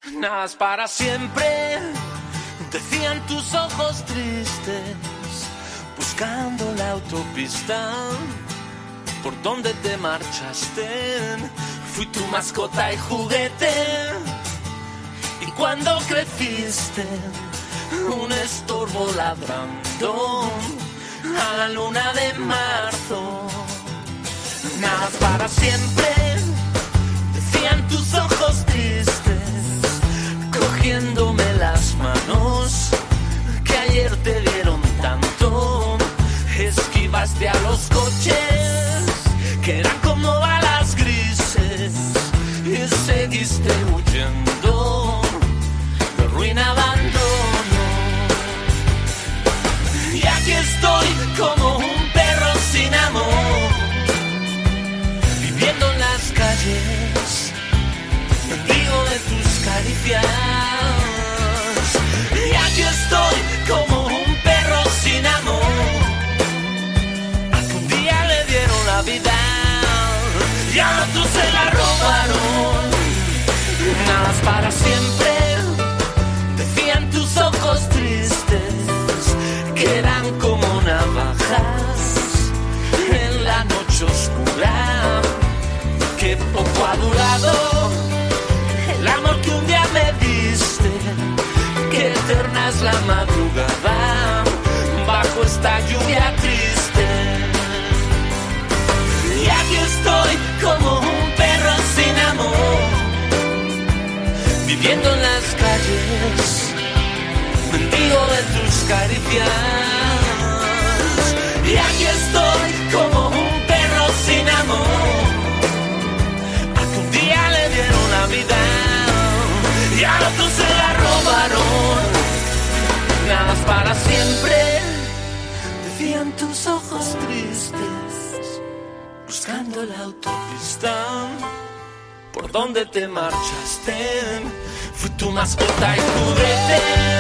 Nada es para siempre, decían tus ojos tristes, buscando la autopista por donde te marchaste. Fui tu mascota y juguete, y cuando creciste, un estorbo ladrando a la luna de marzo. Nada es para siempre, decían tus ojos tristes, cogiéndome las manos que ayer te dieron tanto. Esquivaste a los coches que eran como balas grises y seguiste huyendo de ruina, abandono. Y aquí estoy como un perro sin amor, viviendo en las calles, mendigo de tus caricias. Y aquí estoy como un perro sin amor, al que un día le dieron la vida y a otros se la robaron. Nada es para siempre, decían tus ojos tristes, que eran como navajas en la noche oscura. Que poco ha durado el amor que un día me diste, que eterna es la madrugada bajo esta lluvia triste. Y aquí estoy como un perro sin amor, viviendo en las calles, mendigo de tus caricias. Y aquí estoy como un perro sin amor, al que un día le dieron la vida y al otro se la robaron. Nada es para siempre, decían tus ojos tristes, buscando la autopista por donde te marchaste. Fui tu mascota y juguete,